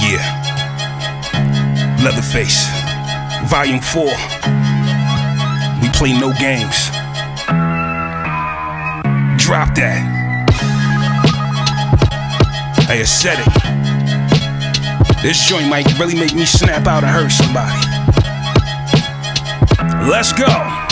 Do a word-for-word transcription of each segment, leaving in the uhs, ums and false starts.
Yeah. Leatherface, Volume four. We play no games. Drop that. Hey, I said it. This joint might really make me snap out and hurt somebody. Let's go.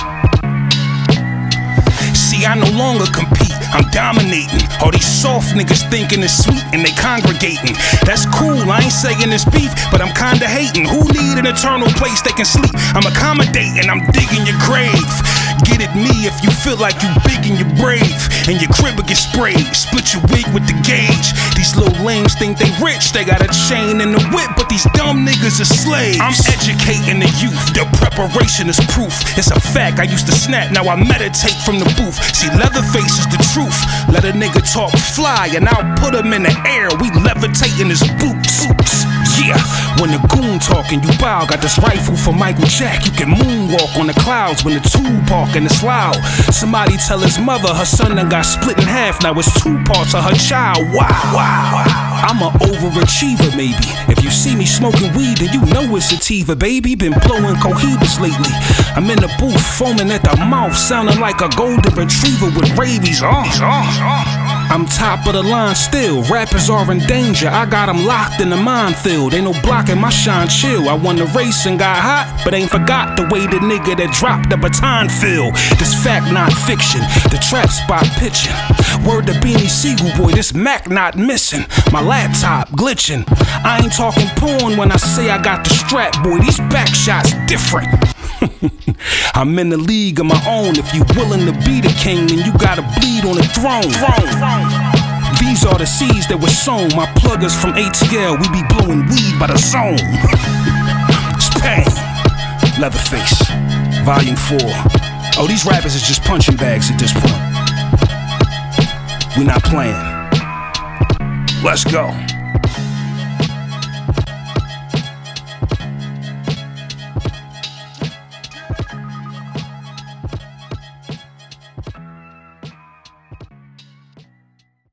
See, I no longer compete, I'm dominating. All these soft niggas thinking it's sweet and they congregating. That's cool, I ain't saying it's beef, but I'm kinda hating. Who need an eternal place they can sleep? I'm accommodating, I'm digging your grave. Get at me if you feel like you big and you're brave, and your crib will get sprayed. Split your wig with the gauge. These little lames think they rich, they got a chain and a whip, but these dumb niggas are slaves. I'm educating the youth, their preparation is proof. It's a fact, I used to snap, now I meditate from the booth. See, Leatherface is the truth. Let a nigga talk fly and I'll put him in the air. We levitate in his boots. Yeah, when the goon talking, you bow. Got this rifle for Michael Jack. You can moonwalk on the clouds when the tube park and it's loud. Somebody tell his mother her son done got split in half. Now it's two parts of her child. Wow, wow. I'm an overachiever, maybe. If you see me smoking weed, then you know it's sativa, baby. Been blowing cohibas lately. I'm in the booth, foaming at the mouth, sounding like a golden retriever with rabies. Oh, I'm top of the line still. Rappers are in danger. I got them locked in the minefield. Ain't no blocking my shine, chill. I won the race and got hot, but ain't forgot the way the nigga that dropped the baton feel. This fact, not fiction. The trap spot pitching. Word to Beanie Siegel, boy, this Mac not missing. My laptop glitching. I ain't talking porn when I say I got the strap, boy. These back shots different. I'm in the league of my own. If you willing to be the king, then you gotta bleed on the throne. These are the seeds that were sown. My pluggers from A T L, we be blowing weed by the zone. It's pain. Leatherface, Volume four. Oh, these rappers is just punching bags at this point. We not playing. Let's go.